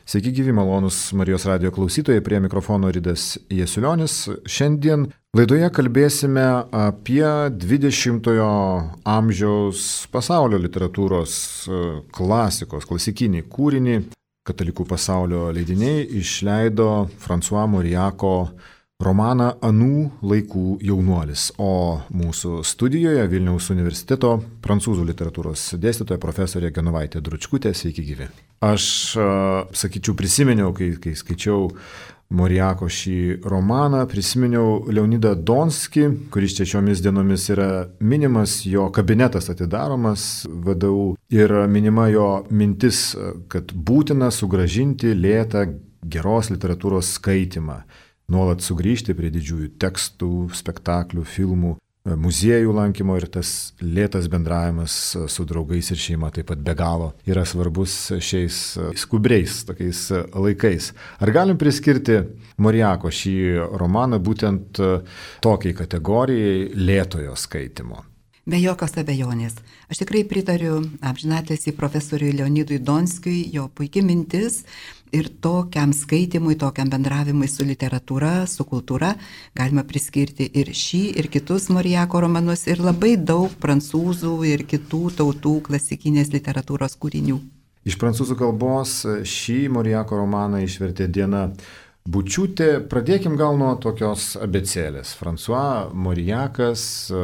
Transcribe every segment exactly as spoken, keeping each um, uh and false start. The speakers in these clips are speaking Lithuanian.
Sveiki gyvi malonus Marijos radijo klausytojai, prie mikrofono Ridas Jasiulionis. Šiandien laidoje kalbėsime apie dvidešimtojo amžiaus pasaulio literatūros klasikos, klasikinį kūrinį. Katalikų pasaulio leidiniai išleido François Mauriaco romaną Anų laikų jaunuolis, o mūsų studijoje Vilniaus universiteto prancūzų literatūros dėstytoja profesorė Genovaitė Dručkutė. Sveiki gyvi. Aš, sakyčiau, prisiminiau, kai, kai skaičiau Mauriaco šį romaną, prisiminiau Leonidą Donskį, kuris čia šiomis dienomis yra minimas, jo kabinetas atidaromas V D U ir minima jo mintis, kad būtina sugrąžinti lėtą geros literatūros skaitymą, nuolat sugrįžti prie didžiųjų tekstų, spektaklių, filmų, muziejų lankymo ir tas lėtas bendravimas su draugais ir šeima taip pat be galo yra svarbus šiais skubriais tokiais laikais. Ar galim priskirti Mauriaco šį romaną būtent tokiai kategorijai lėtojo skaitimo? Be jokios abejonės. Aš tikrai pritariu amžinatilsį profesoriui Leonidui Donskiui, jo puikia mintis ir tokiam skaitimui, tokiam bendravimui su literatūra, su kultūra galima priskirti ir šį, ir kitus Mauriaco romanus, ir labai daug prancūzų ir kitų tautų klasikinės literatūros kūrinių. Iš prancūzų kalbos šį Mauriaco romaną išvertė Diena Bučiūtė. Pradėkim gal nuo tokios abėcėlės. François Mauriacas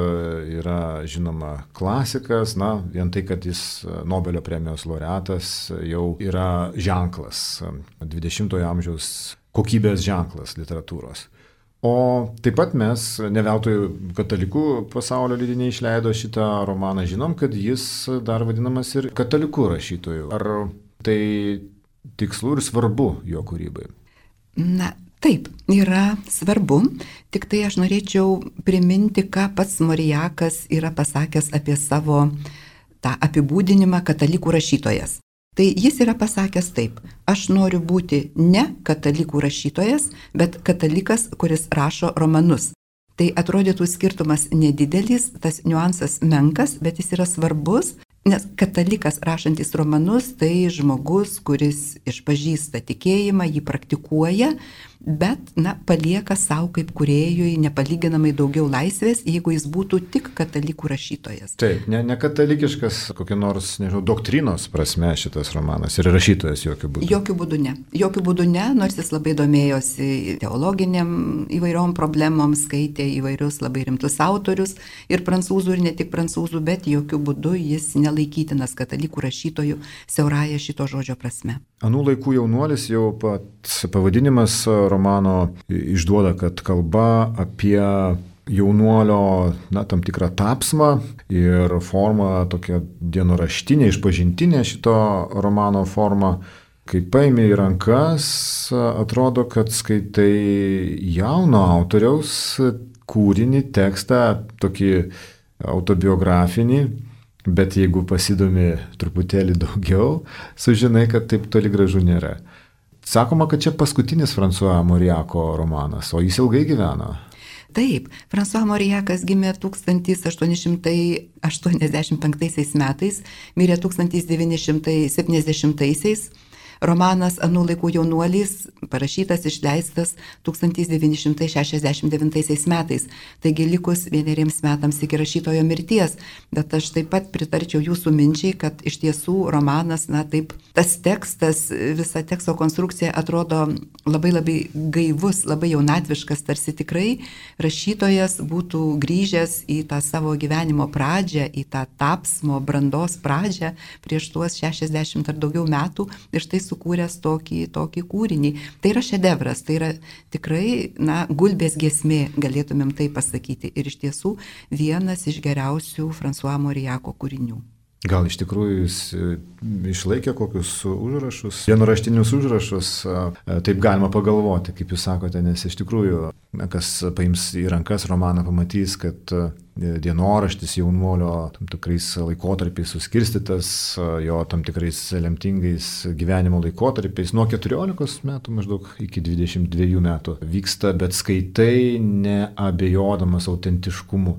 yra žinoma klasikas, na, vien tai, kad jis Nobelio premijos laureatas jau yra ženklas, dvidešimtojo amžiaus kokybės ženklas literatūros. O taip pat mes, ne veltui katalikų pasaulio leidiniai išleido šitą romaną, žinom, kad jis dar vadinamas ir katalikų rašytojų. Ar tai tikslu ir svarbu jo kūrybai? Na, taip, yra svarbu, tik tai aš norėčiau priminti, ką pats Mauriacas yra pasakęs apie savo tą apibūdinimą katalikų rašytojas. Tai jis yra pasakęs taip: aš noriu būti ne katalikų rašytojas, bet katalikas, kuris rašo romanus. Tai atrodytų skirtumas nedidelis, tas niuansas menkas, bet jis yra svarbus. Nes katalikas rašantis romanus tai žmogus, kuris išpažįsta tikėjimą, jį praktikuoja, bet na, palieka savo kaip kūrėjui nepalyginamai daugiau laisvės, jeigu jis būtų tik katalikų rašytojas. Taip, ne, ne katalikiškas kokia nors, nežinau, doktrinos prasme šitas romanas ir rašytojas jokių būdų. Jokių būdų ne. Jokių būdų ne, nors jis labai domėjosi teologiniam įvairiom problemom, skaitė įvairius labai rimtus autorius ir prancūzų ir ne tik prancūzų, bet jokių būdų jis nelaikytinas katalikų rašytojų siaurąja šito žodžio prasme. Anų laikų jaunuolis, jau pats pavadinimas romano išduoda, kad kalba apie jaunuolio, na, tam tikrą tapsmą ir forma tokia dienoraštinė, išpažintinė šito romano forma. Kai paimi į rankas, atrodo, kad skaitai jauno autoriaus kūrinį, tekstą, tokį autobiografinį, bet jeigu pasidomi truputėlį daugiau, sužinai, kad taip toli gražu nėra. Sakoma, kad čia paskutinis François Mauriaco romanas, o jis ilgai gyveno. Taip, François Mauriacas gimė tūkstantis aštuoni šimtai aštuoniasdešimt penktaisiais metais, mirė tūkstantis devyni šimtai septyniasdešimtaisiais. Romanas Anų laikų jaunuolis parašytas, išleistas tūkstantis devyni šimtai šešiasdešimt devintaisiais metais, taigi likus vieneriems metams iki rašytojo mirties, bet aš taip pat pritarčiau jūsų minčiai, kad iš tiesų romanas, na taip, tas tekstas, visa teksto konstrukcija atrodo labai labai gaivus, labai jaunatviškas, tarsi tikrai rašytojas būtų grįžęs į tą savo gyvenimo pradžią, į tą tapsmo brandos pradžią prieš tuos šešiasdešimt ar daugiau metų ir štai sukūręs tokį, tokį kūrinį. Tai yra šedevras, tai yra tikrai, na, gulbės giesmė, galėtumėm tai pasakyti. Ir iš tiesų vienas iš geriausių François Mauriaco kūrinių. Gal iš tikrųjų jis išlaikė kokius užrašus, dienoraštinius užrašus, taip galima pagalvoti, kaip jūs sakote, nes iš tikrųjų, kas paims į rankas romaną, pamatys, kad dienoraštis jaunuolio tam tikrais laikotarpiais suskirstytas, jo tam tikrais lemtingais gyvenimo laikotarpiais, nuo keturiolikos metų maždaug iki dvidešimt dviejų metų vyksta, bet skaitai neabejodamas autentiškumu.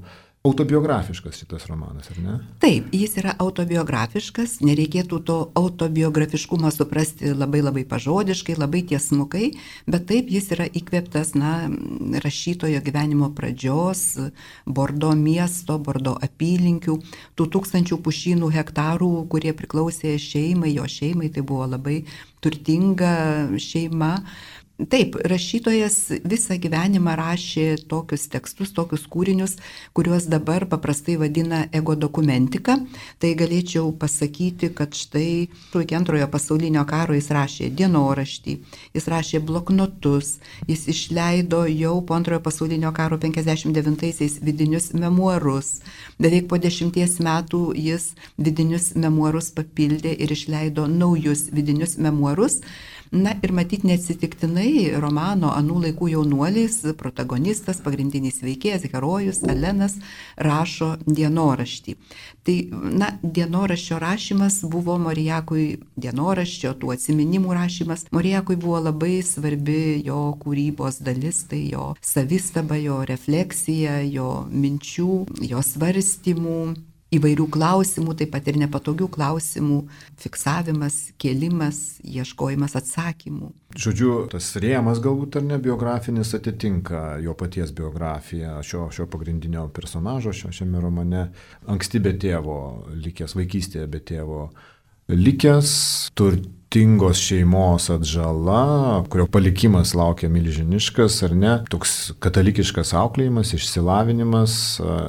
autobiografiškas šitas romanas, ar ne? Taip, jis yra autobiografiškas, nereikėtų to autobiografiškumo suprasti labai labai pažodiškai, labai tiesmukai, bet taip jis yra įkvėptas, na, rašytojo gyvenimo pradžios, Bordo miesto, Bordo apylinkių, tų tūkstančių pušynų hektarų, kurie priklausė šeimai, jo šeimai, tai buvo labai turtinga šeima. Taip, rašytojas visą gyvenimą rašė tokius tekstus, tokius kūrinius, kuriuos dabar paprastai vadina ego dokumentika. Tai galėčiau pasakyti, kad štai iki antrojo pasaulinio karo jis rašė dienoraštį, jis rašė bloknotus, jis išleido jau po antrojo pasaulinio karo penkiasdešimt devintaisiais vidinius memuarus. Beveik po dešimties metų jis vidinius memuarus papildė ir išleido naujus vidinius memuarus. Na ir matyt neatsitiktinai romano Anų laikų jaunuolis, protagonistas, pagrindinis veikėjas, herojus Alenas rašo dienoraštį. Tai, na, dienoraščio rašymas buvo Morijakui, dienoraščio, tų atsiminimų rašymas, Morijakui buvo labai svarbi jo kūrybos dalis, tai jo savistaba, jo refleksija, jo minčių, jo svarstymų, įvairių klausimų, taip pat ir nepatogių klausimų fiksavimas, kėlimas, ieškojimas atsakymų. Žodžiu, tas rėmas galbūt ar ne biografinis atitinka jo paties biografiją, šio, šio pagrindinio personažo, šio šiame romane, anksti be tėvo, likęs vaikystėje be tėvo, likęs turtingos šeimos atžala, kurio palikimas laukia milžiniškas, ar ne, toks katalikiškas auklėjimas, išsilavinimas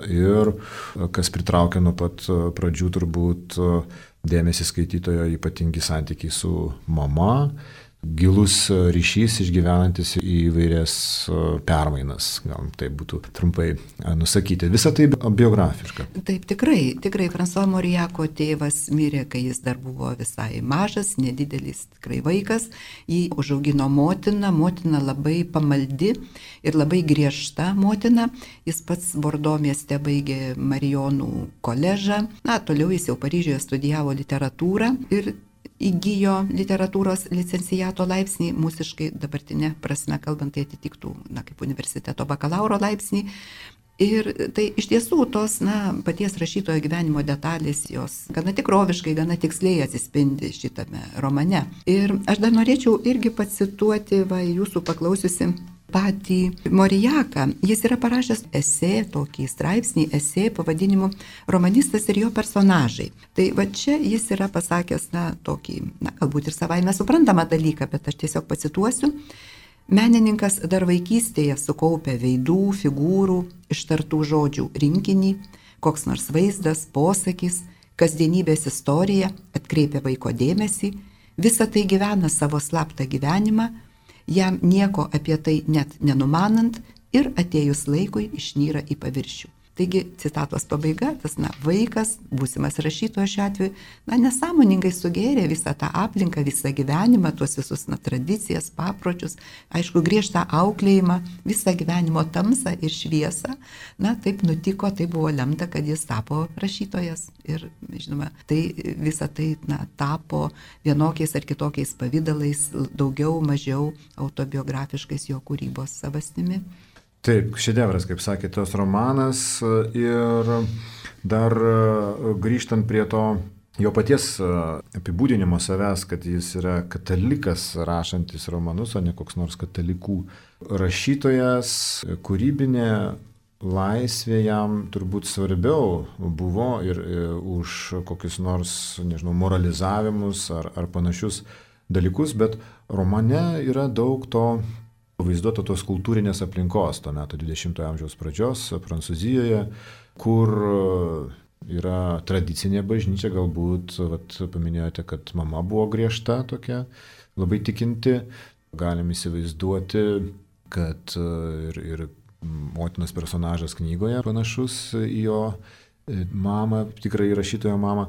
ir kas pritraukia nuo pat pradžių turbūt dėmesį skaitytojo ypatingi santykiai su mama, gilus ryšys išgyvenantis įvairias permainas, gal tai būtų trumpai nusakyti. Visą tai biografiška. Taip, tikrai, tikrai François Morijako tėvas mirė, kai jis dar buvo visai mažas, nedidelis tikrai vaikas, jį užaugino motina, motina labai pamaldi ir labai griežta motina, jis pats Bordo mieste baigė Marijonų koledžą, na, toliau jis jau Paryžiuje studijavo literatūrą ir įgijo literatūros licenciato laipsnį, mūsiškai dabartinė prasme kalbant, tai atitiktų, na, kaip universiteto bakalauro laipsnį. Ir tai iš tiesų tos, na, paties rašytojo gyvenimo detalės, jos gana tikroviškai, gana tiksliai atsispindi šitame romane. Ir aš dar norėčiau irgi pacituoti, va, jūsų paklausiusi, patį Morijaką. Jis yra parašęs esė, tokį straipsnį, esė pavadinimu Romanistas ir jo personažai. Tai va čia jis yra pasakęs, na, tokį, na, galbūt ir savaime suprantamą dalyką, bet aš tiesiog pacituosiu. Menininkas dar vaikystėje sukaupė veidų, figūrų, ištartų žodžių rinkinį, koks nors vaizdas, posakis, kasdienybės istorija atkreipia vaiko dėmesį, visa tai gyvena savo slaptą gyvenimą, jam nieko apie tai net nenumanant ir atėjus laikui išnyra į paviršių. Taigi, citatos pabaiga, tas, na, vaikas, būsimas rašytojas šiuo atveju, na, nesąmoningai sugėrė visą tą aplinką, visą gyvenimą, tuos visus, na, tradicijas, papročius, aišku, griežtą auklėjimą, visą gyvenimo tamsą ir šviesą. Na, taip nutiko, tai buvo lemta, kad jis tapo rašytojas. Ir, žinoma, tai visą tai, na, tapo vienokiais ar kitokiais pavydalais, daugiau, mažiau autobiografiškais jo kūrybos savastimi. Taip, šedevras, kaip sakė, tos romanas ir dar grįžtant prie to jo paties apibūdinimo savęs, kad jis yra katalikas rašantis romanus, o ne koks nors katalikų rašytojas, kūrybinė laisvė jam turbūt svarbiau buvo ir už kokius nors, nežinau, moralizavimus ar, ar panašius dalykus, bet romane yra daug to vaizduota tos kultūrinės aplinkos to meto dvidešimtojo amžiaus pradžios Prancūzijoje, kur yra tradicinė bažnyčia, galbūt, vat, paminėjote, kad mama buvo griežta tokia, labai tikinti, galim įsivaizduoti, kad ir, ir motinos personažas knygoje panašus į jo mamą, tikrai rašytojo mamą.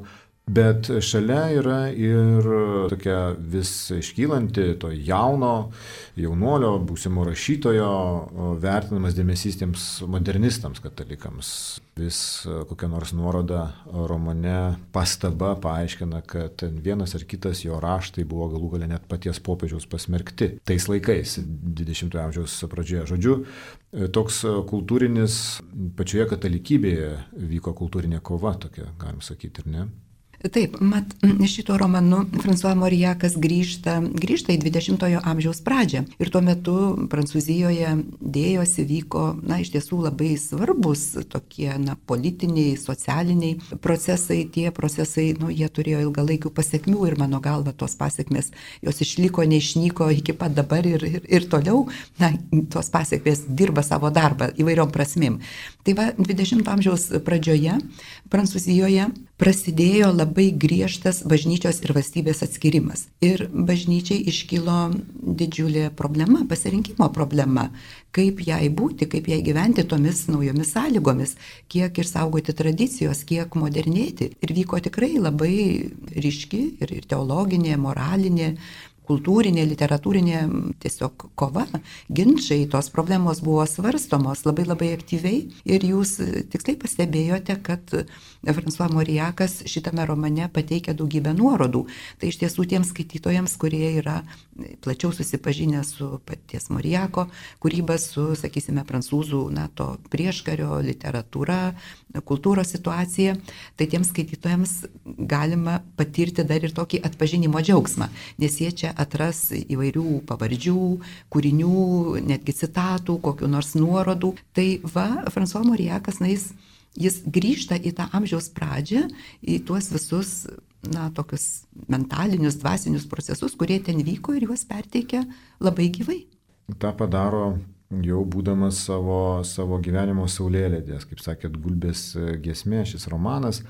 Bet šalia yra ir tokia vis iškylanti to jauno, jaunuolio, būsimo rašytojo vertinamas dėmesys tiems modernistams katalikams. Vis kokia nors nuoroda romane pastaba paaiškina, kad vienas ar kitas jo raštai buvo galų gale net paties popiežiaus pasmerkti tais laikais, dvidešimtojo amžiaus pradžioje. Žodžiu, toks kultūrinis, pačioje katalikybėje vyko kultūrinė kova, tokia, galim sakyti, ir ne? Taip, mat, šito romanu François Mauriacas grįžta, grįžta į dvidešimtojo amžiaus pradžią. Ir tuo metu Prancūzijoje dėjosi, vyko, na, iš tiesų labai svarbus tokie, na, politiniai, socialiniai procesai. Tie procesai, nu, jie turėjo ilgalaikių pasiekmių ir mano galva tos pasiekmės, jos išliko, neišnyko iki pat dabar ir, ir, ir toliau, na, tos pasiekmės dirba savo darbą įvairiom prasmėm. Tai va, dvidešimtojo amžiaus pradžioje Prancūzijoje prasidėjo labai griežtas bažnyčios ir valstybės atskirimas. Ir bažnyčiai iškilo didžiulė problema, pasirinkimo problema, kaip jai būti, kaip jai gyventi tomis naujomis sąlygomis, kiek išsaugoti tradicijos, kiek modernėti. Ir vyko tikrai labai ryški ir, ir teologinė, moralinė, kultūrinė, literatūrinė tiesiog kova, ginčiai, tos problemos buvo svarstomos labai labai aktyviai ir jūs tiksliai pastebėjote, kad François Mauriacas šitame romane pateikia daugybę nuorodų. Tai iš tiesų tiems skaitytojams, kurie yra plačiau susipažinę su paties Mauriaco kūryba, su, sakysime, prancūzų, na, to prieškario literatūra, kultūros situacija, tai tiems skaitytojams galima patirti dar ir tokį atpažinimo džiaugsmą, nes jie čia atras įvairių pavardžių, kūrinių, netgi citatų, kokių nors nuorodų. Tai va, François Mauriacas, na, jis, jis grįžta į tą amžiaus pradžią, į tuos visus, na, tokius mentalinius, dvasinius procesus, kurie ten vyko ir juos perteikia labai gyvai. Ta padaro jau būdamas savo, savo gyvenimo saulėlydės, kaip sakėt, Gulbės giesmė, šis romanas.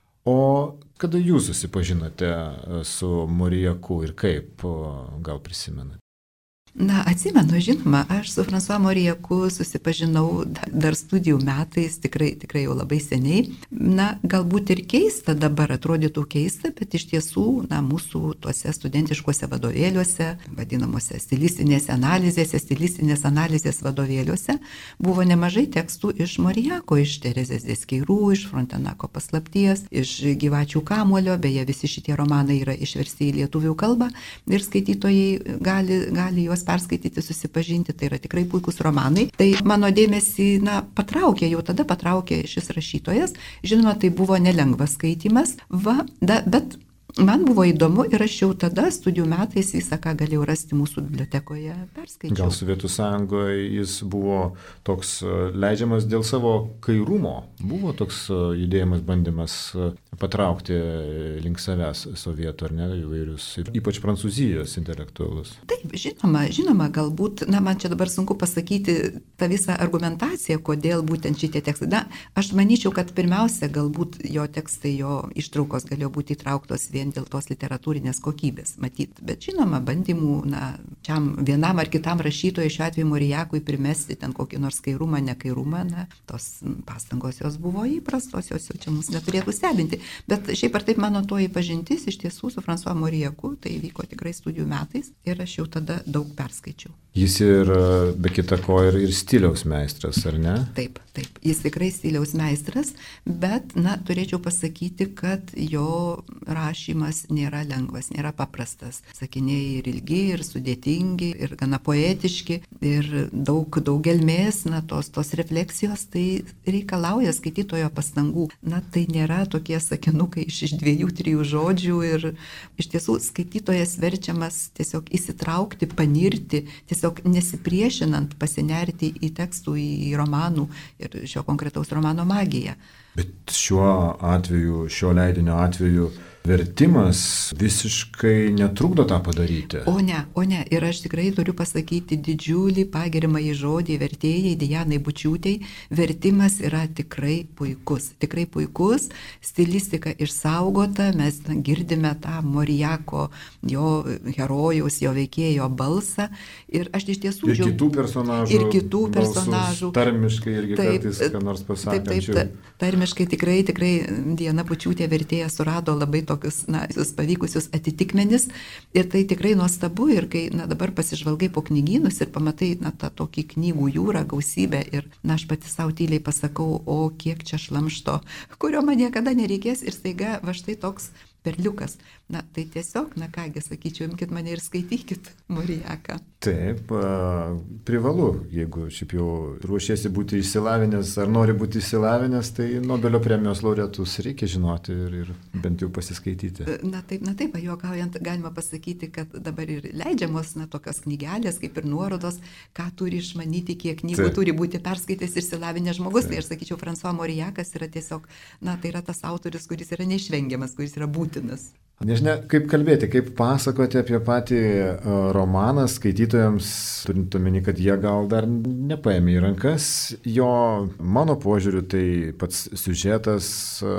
O kada jūs susipažinote su Mauriacu ir kaip, gal prisimenate? Na, atsimenu, žinoma, aš su François Mauriacu susipažinau dar studijų metais, tikrai, tikrai jau labai seniai. Na, galbūt ir keista dabar, atrodytų keista, bet iš tiesų, na, mūsų tuose studentiškuose vadovėliuose, vadinamuose stilistinėse analizėse, stilistinės analizės vadovėliuose, buvo nemažai tekstų iš Mauriaco, iš Terezės Deskeirų, iš Frontenako paslapties, iš Gyvačių kamuolio, beje, visi šitie romanai yra išversti į lietuvių kalbą ir skaitytojai gali, gali juos perskaityti, susipažinti, tai yra tikrai puikus romanai. Tai mano dėmesį, na, patraukė, jau tada patraukė šis rašytojas. Žinoma, tai buvo nelengvas skaitimas, va, da, bet man buvo įdomu ir aš jau tada studijų metais visą, ką galėjau rasti mūsų bibliotekoje, perskaičiau. Gal Sovietų Sąjungoje jis buvo toks leidžiamas dėl savo kairumo? Buvo toks judėjimas, bandymas patraukti link savęs sovietų, ar ne, įvairius, ypač Prancūzijos intelektualus? Taip, žinoma, žinoma, galbūt, na, man čia dabar sunku pasakyti tą visą argumentaciją, kodėl būtent šitie tekstai. Na, aš manyčiau, kad pirmiausia, galbūt jo tekstai, jo ištraukos galėjo būti įtrauktos vien dėl tos literatūrinės kokybės, matyt. Bet žinoma, bandymų, na, čiam vienam ar kitam rašytojui, šiuo atveju Mauriacui, primesti ten kokį nors kairumą, nekairumą, na, tos pastangos jos buvo įprastos, jos jau čia mus neturėtų stebinti. Bet šiaip ar taip mano toji pažintis iš tiesų su François Mauriacu, tai vyko tikrai studijų metais ir aš jau tada daug perskaičiau. Jis ir, be kita ko, ir, ir stiliaus meistras, ar ne? Taip, taip, jis tikrai stiliaus meistras, bet, na, turėčiau pasakyti, kad jo rašymas nėra lengvas, nėra paprastas. Sakiniai ir ilgi, ir sudėtingi, ir gana poetiški, ir daug, daug gelmės, na, tos, tos refleksijos, tai reikalauja skaitytojo pastangų. Na, tai nėra tokie sakinukai iš, iš dviejų, trijų žodžių ir iš tiesų skaitytojas verčiamas tiesiog įsitraukti, panirti, tiesiog nesipriešinant, pasinerti į tekstų, į romanų ir šio konkretaus romano magiją. Bet šiuo atveju, šio leidinio atveju vertimas visiškai netrukdo tą padaryti. O ne, o ne. Ir aš tikrai turiu pasakyti didžiulį pagirimąjį žodį vertėjai Dianai Bučiūtei. Vertimas yra tikrai puikus. Tikrai puikus. Stilistika išsaugota. Mes girdime tą Mauriaco, jo herojaus, jo veikėjo balsą. Ir aš iš tiesų... Ir kitų personažų. Ir kitų personažų. Tarmiškai irgi taip, kartais ką nors pasakė. Taip, taip, tarmiškai asmeniškai tikrai, tikrai Diana Pučiūtė vertėja surado labai tokius, na, pavykusius atitikmenis ir tai tikrai nuostabu ir kai, na, dabar pasižvalgai po knygynus ir pamatai, na, tą tokį knygų jūrą, gausybę ir, na, aš pati savo tyliai pasakau, o kiek čia šlamšto, kurio man niekada nereikės ir staiga va štai toks perliukas. Na, tai tiesiog, na kągi, sakyčiau, imkite mane ir skaitykit Marijaką. Taip, privalu, jeigu šiaip jau ruošiesi būti išsilavinęs ar nori būti išsilavinęs, tai Nobelio premijos laureatus reikia žinoti ir, ir bent jau pasiskaityti. Na taip, na taip, juokaujant, galima pasakyti, kad dabar ir leidžiamos, na, tokios knygelės, kaip ir nuorodos, ką turi išmanyti, kiek knygų taip. Turi būti perskaitęs ir išsilavinęs žmogus. Taip. Tai aš sakyčiau, François Marijakas yra tiesiog, na, tai yra tas autorius, kuris yra neišvengiamas, kuris yra būtinas. Nežinia, kaip kalbėti, kaip pasakoti apie patį romaną skaitytojams, turint omeny, kad jie gal dar nepaėmė į rankas. Jo, mano požiūriu, tai pats siužetas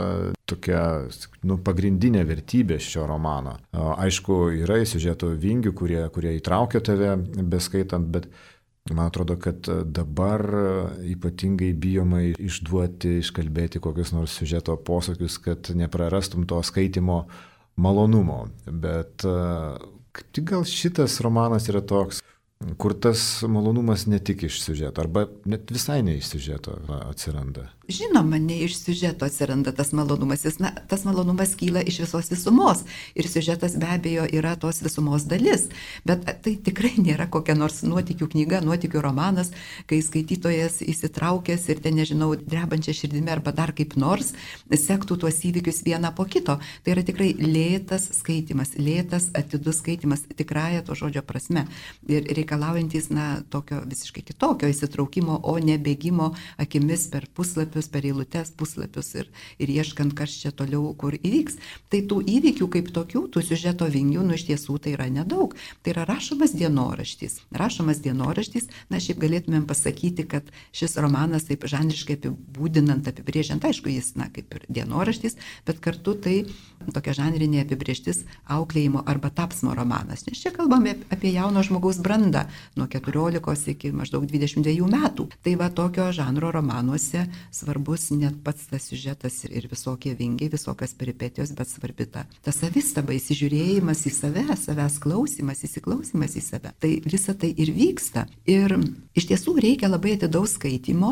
tokia, nu, pagrindinė vertybė šio romano. Aišku, yra siužeto vingių, kurie, kurie įtraukia tave beskaitant, bet man atrodo, kad dabar ypatingai bijoma išduoti, iškalbėti kokius nors siužeto posakius, kad neprarastum to skaitimo malonumo, bet kaip tik gal šitas romanas yra toks, kur tas malonumas ne tik iš siužeto, arba net visai ne iš siužeto atsiranda. Žinoma, ne iš siužeto atsiranda tas malonumas, jis, na, tas malonumas kyla iš visos visumos ir siužetas be abejo yra tos visumos dalis, bet tai tikrai nėra kokia nors nuotykių knyga, nuotykių romanas, kai skaitytojas įsitraukęs ir ten, nežinau, drebančia širdimi arba dar kaip nors sektų tuos įvykius vieną po kito. Tai yra tikrai lėtas skaitimas, lėtas atidus skaitimas tikrąja to žodžio prasme ir reikalaujantis, na, tokio visiškai kitokio įsitraukimo, o ne bėgimo akimis per puslapius, per eilutes, puslapius ir, ir ieškant, kas čia toliau, kur įvyks. Tai tų įvykių kaip tokių, tų siužeto vingių, nu iš tiesų tai yra nedaug. Tai yra rašomas dienoraštis. Rašomas dienoraštis, na šiaip galėtumėm pasakyti, kad šis romanas taip žanriškai apibūdinant, apibrėžiant, aišku, jis, na, kaip ir dienoraštis, bet kartu tai tokia žanrinė apibrėžtis auklėjimo arba tapsmo romanas. Nes čia kalbame apie jauno žmogaus brandą nuo keturiolikos iki maždaug dvidešimt dviejų metų. Tai va tokio žanro romanuose svarbus net pats tas siužetas ir, ir visokie vingiai, visokios peripetijos, bet svarbi ta, ta savistaba, įsižiūrėjimas į save, savęs klausimas, įsiklausimas į save. Tai visa tai ir vyksta. Ir iš tiesų reikia labai atidaus skaitimo.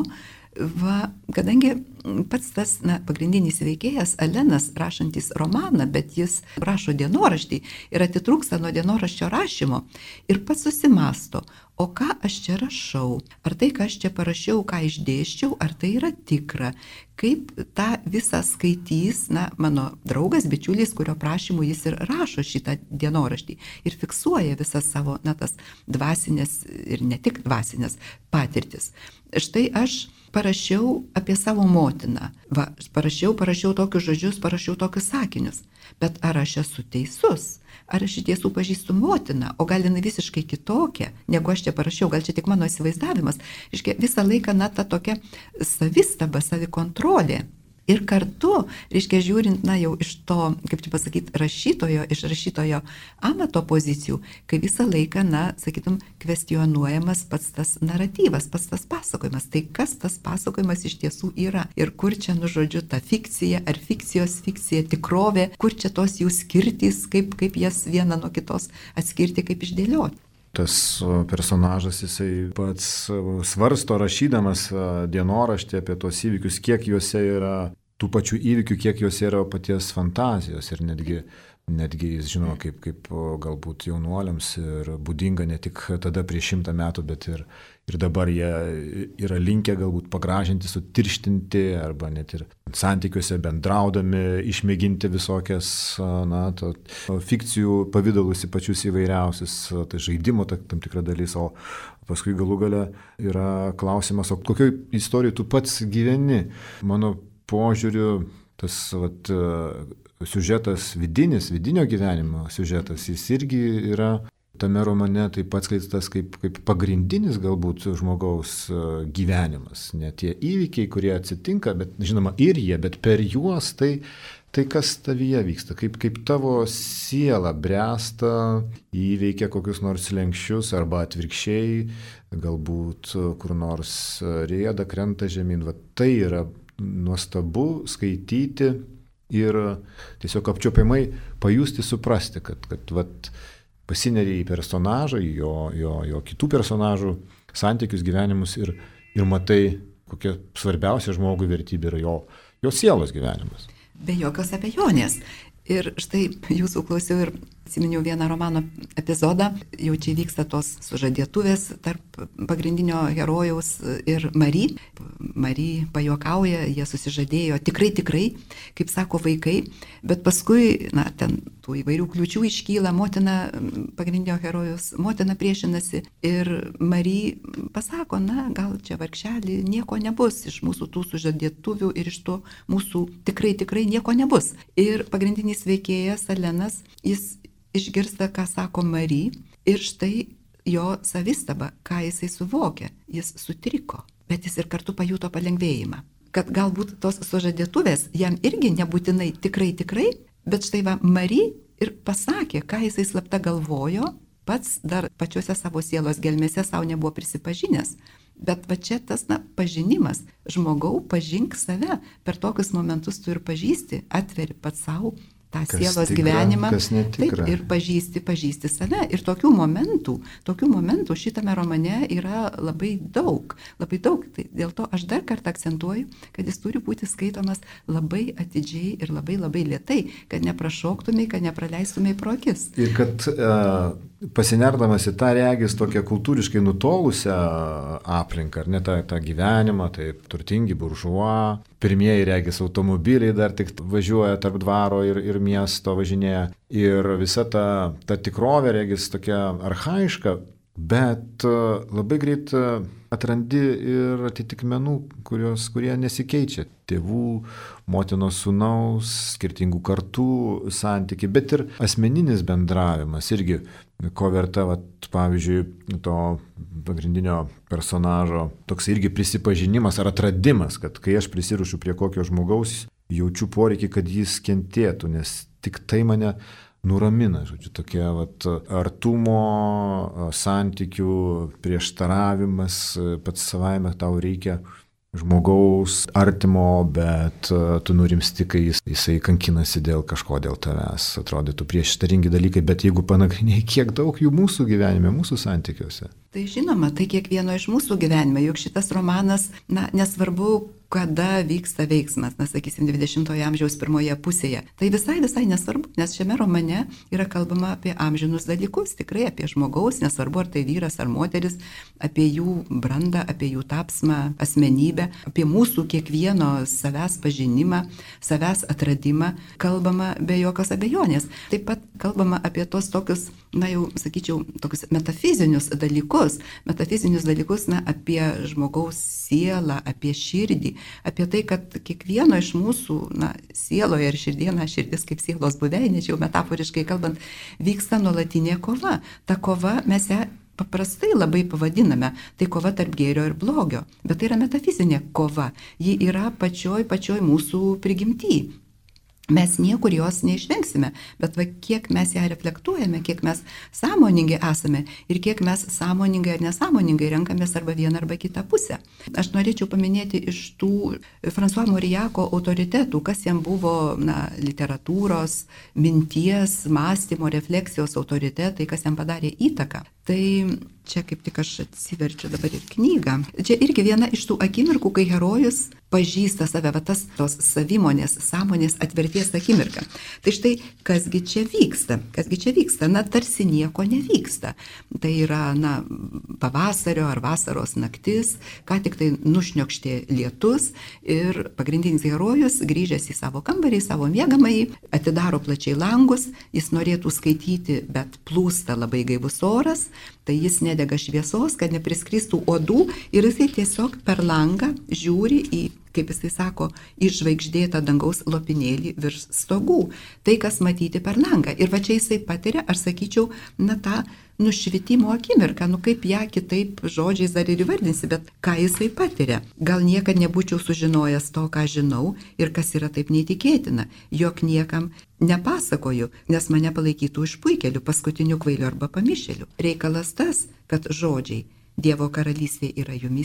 Va, kadangi pats tas, na, pagrindinis veikėjas Alenas, rašantis romaną, bet jis rašo dienoraštį ir atitrūksta nuo dienoraščio rašymo ir pats susimasto, o ką aš čia rašau, ar tai, ką aš čia parašiau, ką išdėščiau, ar tai yra tikra, kaip tą visą skaitys, na, mano draugas, bičiulis, kurio prašymu jis ir rašo šitą dienoraštį ir fiksuoja visas savo, na, tas dvasinės ir ne tik dvasinės patirtis. Štai aš parašiau apie savo motiną. Va, parašiau, parašiau tokius žodžius, parašiau tokius sakinius. Bet ar aš esu teisus? Ar aš iš tiesų pažįstu motiną? O gal jinai visiškai kitokia, negu aš čia parašiau? Gal čia tik mano įsivaizdavimas? Iškia, visą laiką, na, ta tokia savistaba, savikontrolė. Ir kartu, reiškia, žiūrint, na, jau iš to, kaip čia pasakyti, rašytojo, iš rašytojo amato pozicijų, kai visą laiką, na, sakytum, kvestionuojamas pats tas naratyvas, pats tas pasakojimas. Tai kas tas pasakojimas iš tiesų yra? Ir kur čia, nu, žodžiu, ta fikcija, ar fikcijos fikcija, tikrovė, kur čia tos jų skirtys, kaip, kaip jas vieną nuo kitos atskirti, kaip išdėlioti. Tas personažas, jisai pats svarsto rašydamas dienoraštį apie tos įvykius, kiek juose yra tų pačių įvykių, kiek juose yra paties fantazijos ir netgi, netgi jis žino, kaip, kaip galbūt jaunuoliams ir būdinga ne tik tada prieš šimtą metų, bet ir, ir dabar jie yra linkę galbūt pagražinti, sutirštinti arba net ir santykiuose bendraudami, išmėginti visokias, na, to, fikcijų pavydalus į pačius įvairiausius, tai žaidimo tam tikra dalis, o paskui galų gale yra klausimas, o kokioj istorijoje tu pats gyveni. Mano požiūriu, tas vat, siužetas vidinis, vidinio gyvenimo siužetas, jis irgi yra tame romane taip pat skleistas kaip, kaip pagrindinis galbūt žmogaus gyvenimas. Ne tie įvykiai, kurie atsitinka, bet žinoma ir jie, bet per juos tai, tai kas tavyje vyksta, kaip, kaip tavo siela bręsta, įveikia kokius nors slenkščius arba atvirkščiai, galbūt kur nors rieda, krenta žemyn. Va, tai yra nuostabu skaityti ir tiesiog apčiuopiamai pajusti, suprasti, kad, kad vat, pasineri į personažą, į jo, jo, jo kitų personažų santykius, gyvenimus ir, ir matai, kokia svarbiausia žmogui vertybė yra jo, jo sielos gyvenimas. Be jokios abejonės. Ir štai jūsų klausiau ir atsiminiau vieną romano epizodą, jau čia vyksta tos sužadėtuvės tarp pagrindinio herojaus ir Mary. Mary pajuokauja, jie susižadėjo tikrai, tikrai, kaip sako vaikai, bet paskui, na, ten tų įvairių kliučių iškyla, motina, pagrindinio herojaus, motina priešinasi ir Mary pasako, na, gal čia vargšelį nieko nebus iš mūsų tų sužadėtuvių ir iš to mūsų tikrai, tikrai nieko nebus. Ir pagrindinis veikėjas Alenas, jis išgirsta, ką sako Mary ir štai jo savistaba, ką jisai suvokė, jis sutriko, bet jis ir kartu pajuto palengvėjimą. Kad galbūt tos sužadėtuvės jam irgi nebūtinai tikrai, tikrai, bet štai va Mary ir pasakė, ką jisai slapta galvojo, pats dar pačiuose savo sielos gelmėse savo nebuvo prisipažinęs. Bet va čia tas, na, pažinimas, žmogau, pažink save, per tokius momentus tu ir pažįsti, atveri pats savo tą kas sielos tikra, gyvenimą, taip, ir pažįsti, pažįsti save. Ir tokių momentų, tokių momentų šitame romane yra labai daug, labai daug. Tai dėl to aš dar kartą akcentuoju, kad jis turi būti skaitomas labai atidžiai ir labai labai lėtai, kad neprašoktumai, kad nepraleistumai pro akis. Ir kad e, pasinerdamas į tą regis tokią kultūriškai nutolusią aplinką, ar ne tą, tą gyvenimą, taip turtingi buržuo, pirmieji regis automobiliai dar tik važiuoja tarp dvaro ir, ir miesto važinėja. Ir visa ta, ta tikrovė regis tokia archaiška, bet labai greit atrandi ir atitikmenų, kurios, kurie nesikeičia. Tėvų, motinos sūnaus, skirtingų kartų santykiai, bet ir asmeninis bendravimas irgi, ko verta, vat, pavyzdžiui, to pagrindinio personažo, toks irgi prisipažinimas ar atradimas, kad kai aš prisiruošiu prie kokio žmogaus, jaučiu poreikį, kad jis kentėtų, nes tik tai mane nuramina, žodžiu, tokia vat, artumo, santykių prieštaravimas, pats savaime tau reikia žmogaus artimo, bet tu nurimsti, kai jis, jisai kankinasi dėl kažko, dėl tavęs. Atrodytų prieštaringi dalykai, bet jeigu panagrinėjai, kiek daug jų mūsų gyvenime, mūsų santykiuose. Tai žinoma, tai kiekvieno iš mūsų gyvenime, juk šitas romanas, na, nesvarbu, kada vyksta veiksmas, na, sakysim, dvidešimtojo amžiaus pirmoje pusėje. Tai visai, visai nesvarbu, nes šiame romane yra kalbama apie amžinus dalykus, tikrai apie žmogaus, nesvarbu, ar tai vyras ar moteris, apie jų brandą, apie jų tapsmą, asmenybę, apie mūsų kiekvieno savęs pažinimą, savęs atradimą, kalbama be jokios abejonės. Taip pat kalbama apie tos tokius, na jau, sakyčiau, tokius metafizinius dalykus, metafizinius dalykus, na, apie žmogaus sielą, apie širdį, apie tai, kad kiekvieno iš mūsų, na, sieloje ir širdie, na, širdis kaip sielos buveinė, čia jau metaforiškai kalbant, vyksta nuolatinė kova. Ta kova mes ją paprastai labai pavadiname, tai kova tarp gėrio ir blogio, bet tai yra metafizinė kova, ji yra pačioj, pačioj mūsų prigimty. Mes niekur jos neišvengsime, bet va, kiek mes ją reflektuojame, kiek mes sąmoningi esame ir kiek mes sąmoningai ar nesąmoningai renkamės arba vieną arba kitą pusę. Aš norėčiau paminėti iš tų François Mauriaco autoritetų, kas jam buvo, na, literatūros, minties, mąstymo, refleksijos autoritetai, kas jam padarė įtaką. Tai čia kaip tik aš atsiverčiu dabar ir knygą. Čia irgi viena iš tų akimirkų, kai herojus pažįsta save, va tas tos savimonės, sąmonės atverties akimirka. Tai štai, kasgi čia vyksta? Kasgi čia vyksta? Na, tarsi nieko nevyksta. Tai yra, na, pavasario ar vasaros naktis, ką tik tai nušniokštė lietus ir pagrindinis herojus, grįžęs į savo kambarį, į savo miegamąjį, atidaro plačiai langus, jis norėtų skaityti, bet plūsta labai gaivus oras, tai jis nedega šviesos, kad nepriskristų uodų ir jisai tiesiog per langą žiūri į, kaip jisai sako, į žvaigždėtą dangaus lopinėlį virš stogų. Tai, kas matyti per langą. Ir va čia jisai patiria, aš sakyčiau, na tą nušvitimo akimirką, nu kaip ją kitaip žodžiais dar ir įvardinsi, bet ką jisai patiria. Gal niekad nebūčiau sužinojęs to, ką žinau ir kas yra taip neįtikėtina, jog niekam nepasakoju, nes mane palaikytų išpuikeliu, paskutiniu kvailiu arba pamišėliu. Reikalas tas, kad žodžiai Dievo karalystė yra jumise,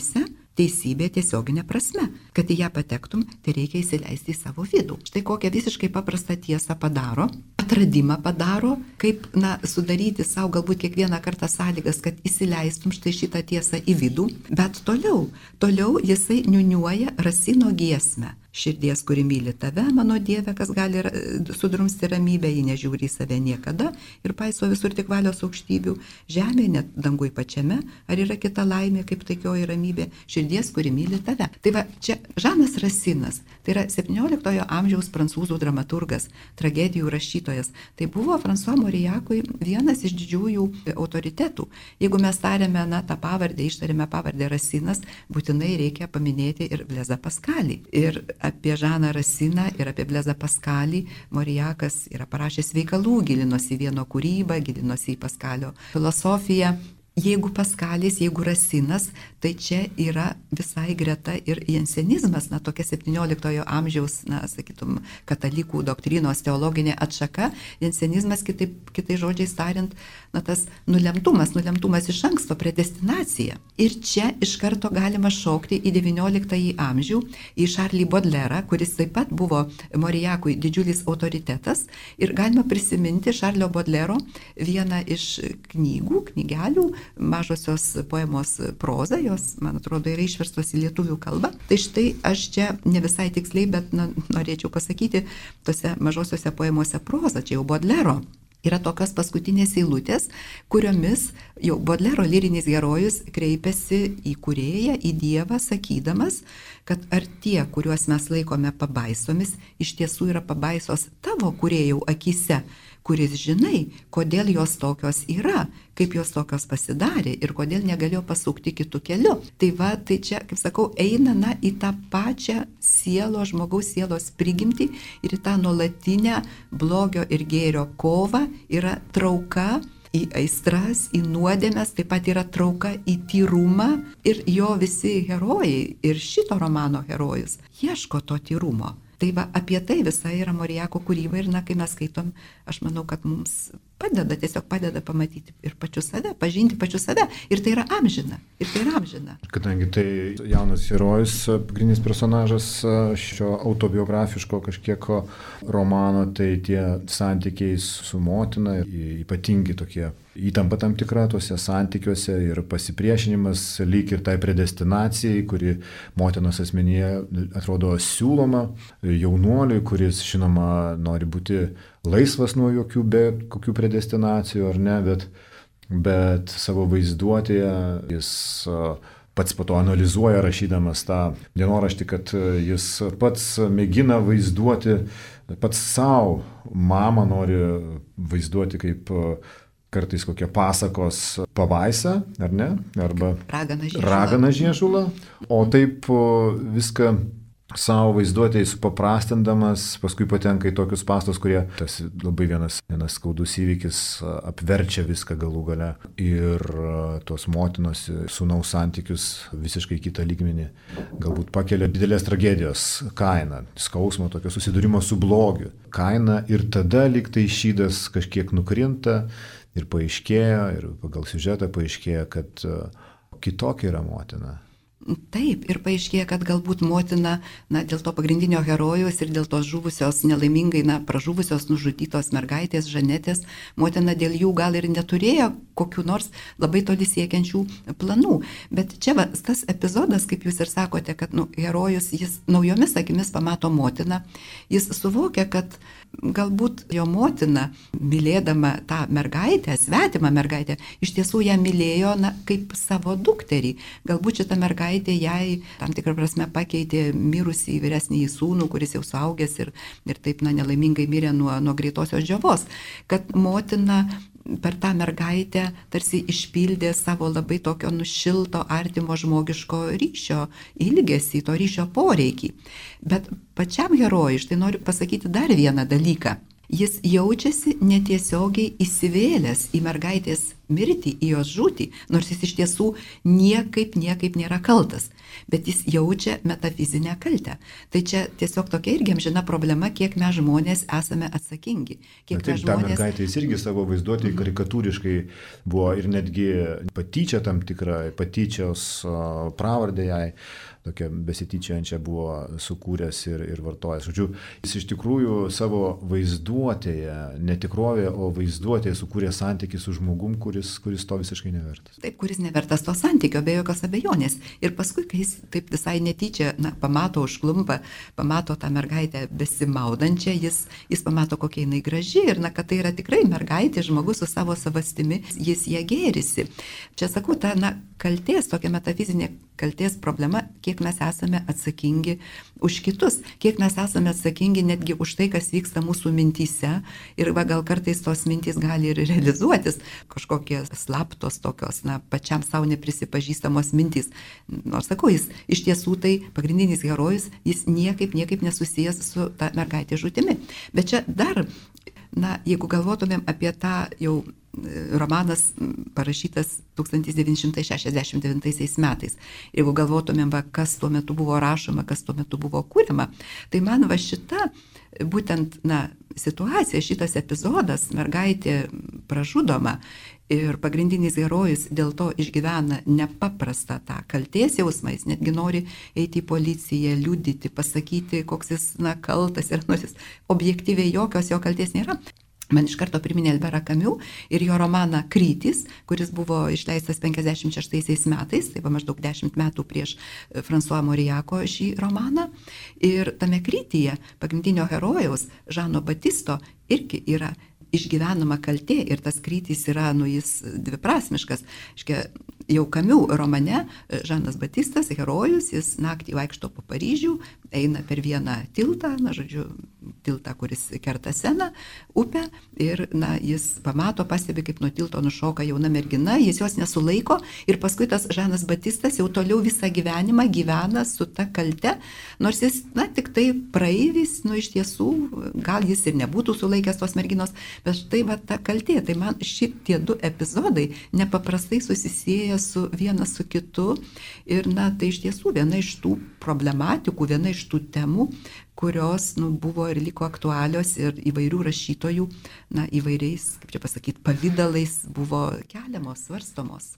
teisybė tiesioginė prasme. Kad į ją patektum, tai reikia įsileisti į savo vidų. Štai kokią visiškai paprastą tiesą padaro, atradimą padaro, kaip, na, sudaryti savo galbūt kiekvieną kartą sąlygas, kad įsileistum štai šitą tiesą į vidų, bet toliau, toliau jisai niuniuoja Rasino giesmę. Širdies, kuri myli tave, mano Dieve, kas gali sudrumsti ramybę, ji nežiūri į save niekada ir paiso visur tik valios aukštybių, žemė, net dangui pačiame, ar yra kita laimė, kaip taikioji ramybė, širdies, kuri myli tave. Tai va, čia Žanas Rasinas, tai yra septynioliktojo amžiaus prancūzų dramaturgas, tragedijų rašytojas. Tai buvo François Mauriacui vienas iš didžiųjų autoritetų. Jeigu mes tarėme, na, tą pavardę, ištarėme pavardę Rasinas, būtinai reikia paminėti ir Blaizą Pascalį. Ir apie Žaną Rasiną ir apie Blaizą Pascalį Mauriacas yra parašęs veikalų, gilinosi į vieno kūrybą, gilinosi į Pascalio filosofiją. Jeigu Pascalis, jeigu Rasinas, tai čia yra visai greta ir jansenizmas, na, tokia septynioliktojo amžiaus, na, sakytum, katalikų doktrinos teologinė atšaka. Jansenizmas, kitaip, kitai žodžiais tariant, na, tas nulemtumas, nulemtumas iš anksto, predestinacija. Ir čia iš karto galima šaukti į devynioliktąjį amžių, į Charlesą Baudelaire'ą, kuris taip pat buvo Mauriacui didžiulis autoritetas. Ir galima prisiminti Charleso Baudelaire'o vieną iš knygų, knygelių, mažosios poemos proza, jos, man atrodo, yra išverstos į lietuvių kalbą. Tai štai aš čia ne visai tiksliai, bet na, norėčiau pasakyti, tose mažosiose poemuose proza, čia jau Baudelaire'o, yra tokios paskutinės eilutės, kuriomis jau Baudelaire'o lyrinis herojus kreipiasi į kūrėją, į Dievą, sakydamas, kad ar tie, kuriuos mes laikome pabaisomis, iš tiesų yra pabaisos tavo kūrėjų akyse, kuris žinai, kodėl jos tokios yra, kaip jos tokios pasidarė ir kodėl negalėjo pasukti kitų kelių. Tai va, tai čia, kaip sakau, eina na, į tą pačią sielo, žmogaus sielos prigimtį ir į tą nuolatinę blogio ir gėrio kovą, yra trauka į aistras, į nuodėmes, taip pat yra trauka į tyrumą ir jo visi herojai ir šito romano herojus ieško to tyrumo. Tai va, apie tai visa yra Mauriaco kūryba ir, na, kai mes skaitom, aš manau, kad mums padeda, tiesiog padeda pamatyti ir pačiu save, pažinti pačiu save. Ir tai yra amžina. Ir tai yra amžina. Kadangi tai jaunas herojus, pagrindinis personažas šio autobiografiško kažkiek romano, tai tie santykiai su motina, ypatingi tokie įtampa tam tikra tuose santykiuose ir pasipriešinimas lyg ir tai predestinacijai, kuri motinos asmenyje atrodo siūloma jaunuoliui, kuris, žinoma, nori būti laisvas nuo jokių be kokių predestinacijų ar ne, bet, bet savo vaizduotėje jis pats po to analizuoja rašydamas tą dienoraštį, kad jis pats mėgina vaizduoti, pats savo mamą nori vaizduoti kaip kartais kokia pasakos pavaisa, ar ne, arba ragana žiežula, o taip viską savo vaizduotėjai supaprastindamas, paskui patenka į tokius pastus, kurie tas labai vienas, vienas skaudus įvykis apverčia viską galų gale ir tos motinos sūnaus santykius visiškai kitą lygmenį, galbūt pakelia didelės tragedijos kainą, skausmo, tokio susidūrimo su blogiu kainą ir tada lyg tai šydas kažkiek nukrinta ir paaiškėja, ir pagal siužetą paaiškėja, kad kitokia yra motina. Taip, ir paaiškėja, kad galbūt motina, na, dėl to pagrindinio herojus ir dėl tos žuvusios, nelaimingai, na, pražuvusios, nužudytos mergaitės, Žanetės, motina dėl jų gal ir neturėjo kokių nors labai toli siekiančių planų. Bet čia va, tas epizodas, kaip jūs ir sakote, kad, nu, herojus, jis naujomis akimis pamato motiną, jis suvokia, kad galbūt jo motina, mylėdama tą mergaitę, svetimą mergaitę, iš tiesų ją mylėjo, na, kaip savo dukterį. Galbūt šita mergaitė jai tam tikrą prasme pakeitė mirusį vyresnįjį sūnų, kuris jau suaugęs ir, ir taip, na, nelaimingai mirė nuo, nuo greitosios džiovos. Kad motina per tą mergaitę tarsi išpildė savo labai tokio nušilto, artimo žmogiško ryšio ilgesį, to ryšio poreikį. Bet pačiam herojui, štai noriu pasakyti dar vieną dalyką. Jis jaučiasi netiesiogiai įsivėlęs į mergaitės mirtį, į jos žūtį, nors jis iš tiesų niekaip, niekaip nėra kaltas, bet jis jaučia metafizinę kaltę. Tai čia tiesiog tokia irgi amžina problema, kiek mes žmonės esame atsakingi. Kiek Na, taip, mes žmonės... Ta mergaitė jis irgi savo vaizduotėje karikatūriškai buvo ir netgi patyčia tam tikrą, patyčios pravardę jai, tokia besityčiančia buvo sukūręs ir, ir vartojęs. Žodžiu, jis iš tikrųjų savo vaizduotėje, netikrovėje, o vaizduotėje sukūrė santykį su žmogum, kuris, kuris to visiškai nevertas. Taip, kuris nevertas to santykio, be jokios abejonės. Ir paskui, kai jis taip visai netyčia, na, pamato užklumpa, pamato tą mergaitę besimaudančią, jis, jis pamato, kokia jinai graži ir, na, kad tai yra tikrai mergaitė, žmogus su savo savastimi, jis ją gėrisi. Čia sakau, ta, na, kaltės, tokia metafizinė kaltės problema, kiek mes esame atsakingi už kitus, kiek mes esame atsakingi netgi už tai, kas vyksta mūsų mintyse ir va, gal kartais tos mintys gali ir realizuotis, kažkokie slaptos tokios, na, pačiam savo neprisipažįstamos mintys. Nors sakau, jis iš tiesų tai pagrindinis herojus, jis niekaip, niekaip nesusijęs su ta mergaitė žūtimi. Bet čia dar, na, jeigu galvotumėm apie tą jau romanas parašytas tūkstantis devyni šimtai šešiasdešimt devintaisiais metais. Jeigu galvotumėm, va, kas tuo metu buvo rašoma, kas tuo metu buvo kūriama, tai man va šita, būtent, na, situacija, šitas epizodas, mergaitė pražudoma ir pagrindinis herojus dėl to išgyvena nepaprastą tą kaltės jausmą, jis netgi nori eiti į policiją, liudyti, pasakyti, koks jis, na, kaltas ir nors jis objektyviai jokios jo kaltės nėra. Man iš karto priminė Alberą Camus ir jo romaną Krytis, kuris buvo išleistas penkiasdešimt šeštaisiais metais, tai buvo maždaug dešimt metų prieš François Mauriaco šį romaną. Ir tame Krytyje pagrindinio herojaus Žano Batisto irgi yra išgyvenama kaltė ir tas Krytis yra, nu, jis dviprasmiškas. Iškia, jau Camus romane Žanas Batistas, herojus, jis naktį vaikšto po Paryžių, eina per vieną tiltą, na, žodžiu, tiltą, kuris kerta Seną, upę, ir, na, jis pamato, pastebi, kaip nuo tilto nušoka jauna mergina, jis jos nesulaiko ir paskui tas Žanas Batistas jau toliau visą gyvenimą gyvena su ta kalte, nors jis, na, tik tai praeivis, nu, iš tiesų, gal jis ir nebūtų sulaikęs tos merginos, bet štai va ta kaltė, tai man šitie du epizodai nepaprastai susisieja su vienas su kitu ir, na, tai iš tiesų viena iš tų problematikų, viena iš tų temų, kurios, nu, buvo ir liko aktualios ir įvairių rašytojų, na, įvairiais, kaip čia pasakyti, pavydalais buvo keliamos, svarstomos.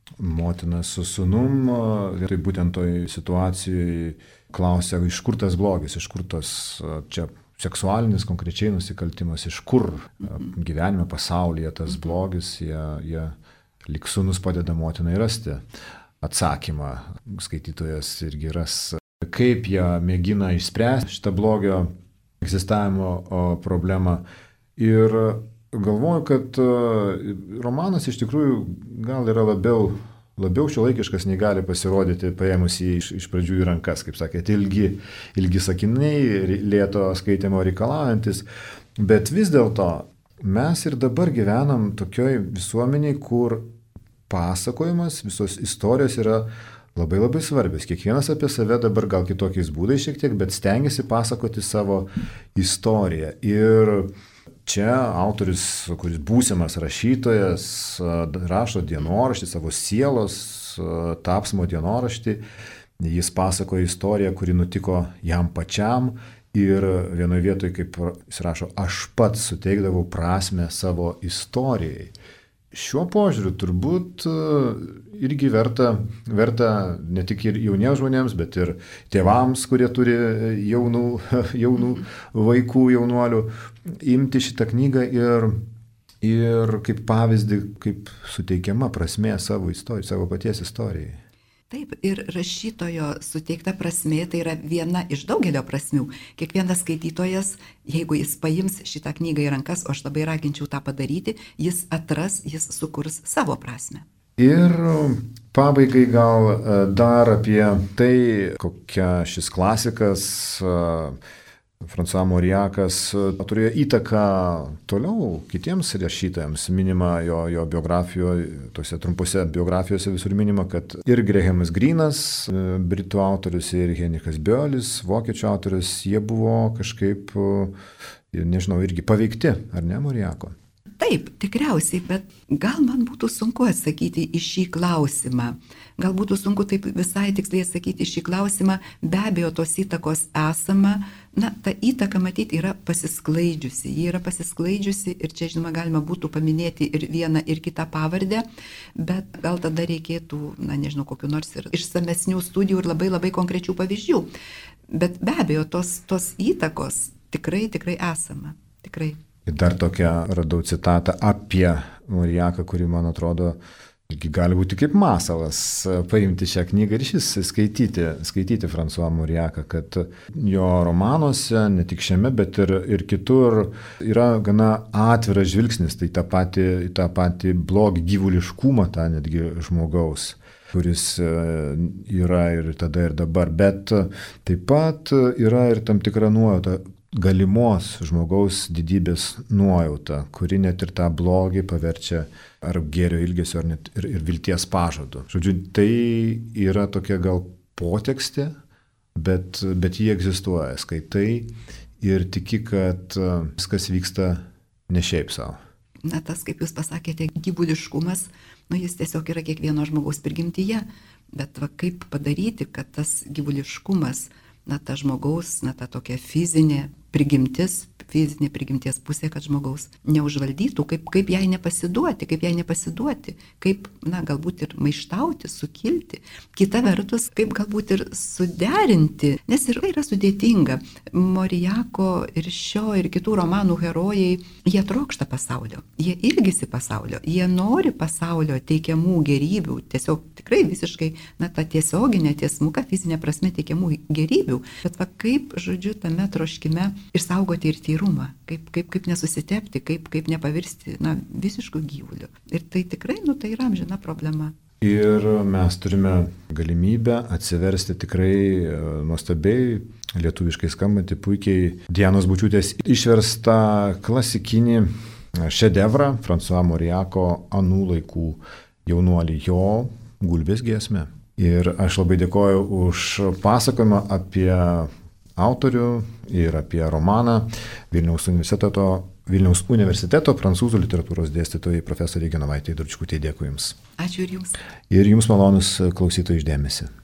Motina su sūnum, tai būtent toj situacijai klausia, iš kur tas blogis, iš kur tas čia seksualinis konkrečiai nusikaltimas, iš kur gyvenime, pasaulyje tas blogis, jie, jie lyg sūnus padeda motinai rasti atsakymą. Skaitytojas irgi ras, kaip jie mėgina išspręsti šitą blogio egzistavimo problemą. Ir galvoju, kad romanas iš tikrųjų gal yra labiau, labiau šiuolaikiškas nei gali pasirodyti, paėmus jį iš, iš pradžių į rankas, kaip sakėte, ilgi, ilgi sakiniai, lėto skaitimo reikalaujantis. Bet vis dėlto mes ir dabar gyvenam tokioj visuomeniai, kur pasakojimas, visos istorijos yra labai labai svarbios. Kiekvienas apie save dabar gal kitokiais būdais šiek tiek, bet stengiasi pasakoti savo istoriją. Ir čia autorius, kuris būsimas rašytojas, rašo dienoraštį, savo sielos tapsmo dienoraštį. Jis pasakoja istoriją, kuri nutiko jam pačiam. Ir vienoje vietoje, kaip jis rašo, aš pats suteikdavau prasmę savo istorijai. Šiuo požiūriu turbūt irgi verta, verta ne tik ir jauniems žmonėms, bet ir tėvams, kurie turi jaunų, jaunų vaikų, jaunuolių, imti šitą knygą ir, ir kaip pavyzdį, kaip suteikiama prasmė savo istorijai, savo paties istorijai. Taip, ir rašytojo suteikta prasmė tai yra viena iš daugelio prasmių. Kiekvienas skaitytojas, jeigu jis paims šitą knygą į rankas, o aš labai raginčiau tą padaryti, jis atras, jis sukurs savo prasmę. Ir pabaigai gal dar apie tai, kokia šis klasikas François Mauriacas turėjo įtaką toliau kitiems rašytojams. Minima jo, jo biografijoje, tose trumpose biografijose visur minima, kad ir Grahamas Greenas, britų autorius, ir Henrikas Biolis, vokiečių autorius, jie buvo kažkaip, nežinau, irgi paveikti, ar ne, Mauriaco? Taip, tikriausiai, bet gal man būtų sunku atsakyti į šį klausimą. Gal būtų sunku taip visai tiksliai atsakyti į šį klausimą. Be abejo, tos įtakos esama. Na, ta įtaka, matyti, yra pasisklaidžiusi. Ji yra pasisklaidžiusi ir čia, žinoma, galima būtų paminėti ir vieną, ir kitą pavardę, bet gal tada reikėtų, na, nežinau, kokiu nors ir išsamesnių studijų ir labai labai konkrečių pavyzdžių. Bet be abejo, tos, tos įtakos tikrai, tikrai esama. Tikrai. Ir dar tokią radau citatą apie Morijaką, kuri, man atrodo, gali būti kaip masalas, paimti šią knygą ir šis skaityti, skaityti François Morijaką, kad jo romanuose, ne tik šiame, bet ir, ir kitur, yra gana atviras žvilgsnis, tai tą patį, tą patį blogį, gyvuliškumą, tą netgi žmogaus, kuris yra ir tada ir dabar, bet taip pat yra ir tam tikra nuojauta, galimos žmogaus didybės nuojauta, kuri net ir tą blogį paverčia ar gėrio ilgesio, ar net ir, ir vilties pažadu. Žodžiu, tai yra tokia gal potekstė, bet, bet jie egzistuoja. Skaitai ir tiki, kad viskas vyksta ne šiaip savo. Na, tas, kaip jūs pasakėte, gyvuliškumas, nu, jis tiesiog yra kiekvieno žmogaus prigimtyje, bet va, kaip padaryti, kad tas gyvuliškumas, na, ta žmogaus, na, ta tokia fizinė prigimtis, fizinė prigimties pusė, kad žmogaus neužvaldytų, kaip, kaip jai nepasiduoti, kaip jai nepasiduoti, kaip, na, galbūt ir maištauti, sukilti. Kita vertus, kaip galbūt ir suderinti, nes ir yra sudėtinga. Morijako ir šio ir kitų romanų herojai, jie trokšta pasaulio, jie ilgisi pasaulio, jie nori pasaulio teikiamų gerybių, tiesiog tikrai visiškai, na, ta tiesioginė, tiesmuka, fizinė prasme teikiamų gerybių, bet va, kaip, žodžiu, tame troškime išsaugoti ir tyrumą, kaip, kaip, kaip nesusitepti, kaip, kaip nepavirsti, na, visiškų gyvulių. Ir tai tikrai, nu, tai yra amžina problema. Ir mes turime galimybę atsiversti tikrai nuostabiai, lietuviškai skambantį, puikiai Dianos Bučiūtės išverstą klasikinį šedevrą François Morijako Anų laikų jaunuolį, jo Gulbės giesmė. Ir aš labai dėkoju už pasakojimą apie autorių ir apie romaną Vilniaus universiteto, Vilniaus universiteto prancūzų literatūros dėstytojai profesoriai Genovaitei Dručkutei. Dėkui Jums. Ačiū ir Jums. Ir Jums malonus klausytojai išdėmesi.